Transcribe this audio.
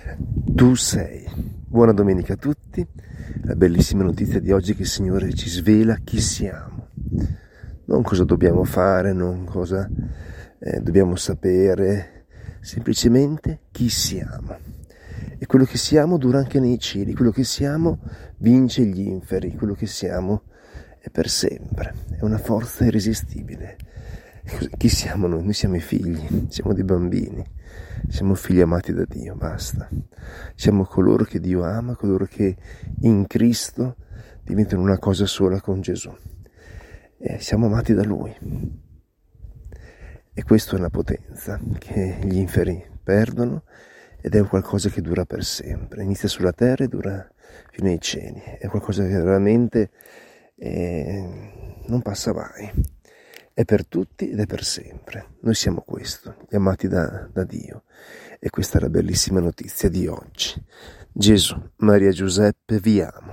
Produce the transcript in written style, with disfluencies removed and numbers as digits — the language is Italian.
Tu sei. Buona domenica a tutti. La bellissima notizia di oggi è che il Signore ci svela chi siamo. Non cosa dobbiamo fare, non cosa dobbiamo sapere, semplicemente chi siamo. E quello che siamo dura anche nei cieli, quello che siamo vince gli inferi, quello che siamo è per sempre, è una forza irresistibile. Chi siamo noi? Noi siamo i figli, siamo dei bambini, siamo figli amati da Dio, basta. Siamo coloro che Dio ama, coloro che in Cristo diventano una cosa sola con Gesù. Siamo amati da Lui. E questa è una potenza che gli inferi perdono ed è qualcosa che dura per sempre. Inizia sulla terra e dura fino ai cieli. È qualcosa che veramente non passa mai. È per tutti ed è per sempre. Noi siamo questo, gli amati da Dio. E questa è la bellissima notizia di oggi. Gesù, Maria, Giuseppe, vi amo.